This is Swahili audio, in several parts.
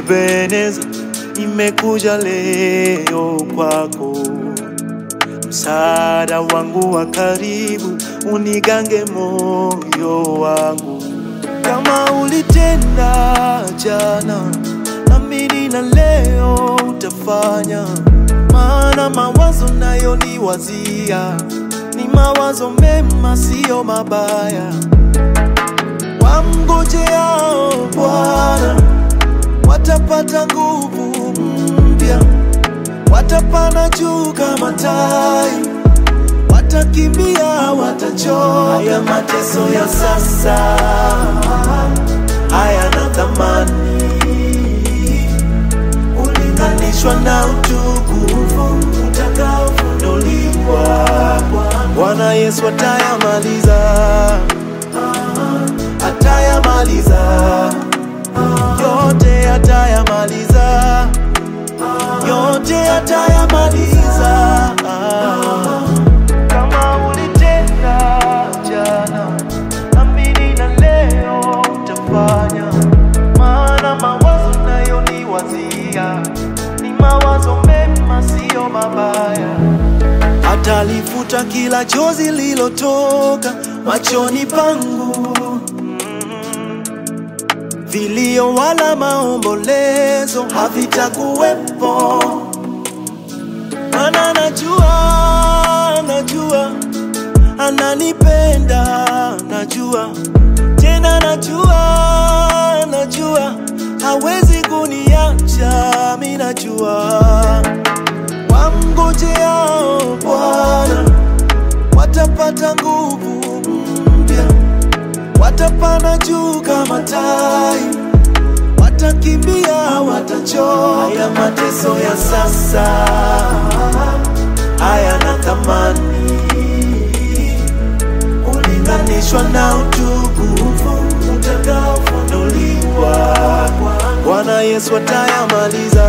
Ebeneza, nimekuja leo kwako, msaada wangu wa karibu, unigange moyo wangu. Kama ulitenda jana, amini na leo utafanya, maana mawazo nayo niwazia ni mawazo mema, sio mabaya. Wamngojeao Bwana watapata nguvu mpya, watapanda juu kama tai, watakimbia, watachoka. Haya mateso ya sasa hayana thamani ulinganishwa na utukufu utakaofunuliwa. Bwana Yesu atayamaliza, atayamaliza yote, atayamaliza yote, atayamaliza. Kama ulitenda jana, amini na leo utafanya, maana mawazo nayo niwazia ni mawazo mema, sio mabaya. Atalifuta kila chozi lilotoka machoni pangu, vilio wala maombolezo havitakuwepo. Maana najua ananipenda, najua tena, najua hawezi kuniacha, mimi najua. Wamngojeao Bwana watapata nguvu mpya, watapanda juu kama tai, watakimbia, watachoka. Haya mateso ya sasa hayana thamani ulinganishwa na utukufu utakaofunuliwa. Bwana Yesu atayamaliza,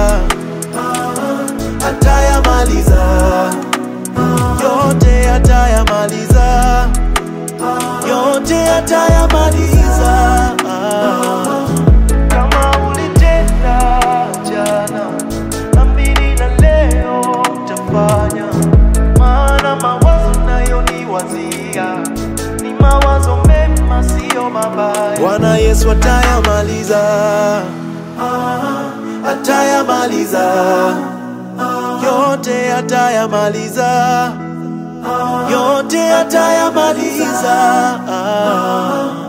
atayamaliza yote, atayamaliza yote, atayamaliza. Kama ulitenda jana, amini na leo utafanya, maana mawazo nayo niwazia ni mawazo mema, sio mabaya. Bwana Yesu atayamaliza, atayamaliza yote, atayamaliza yote, atayamaliza.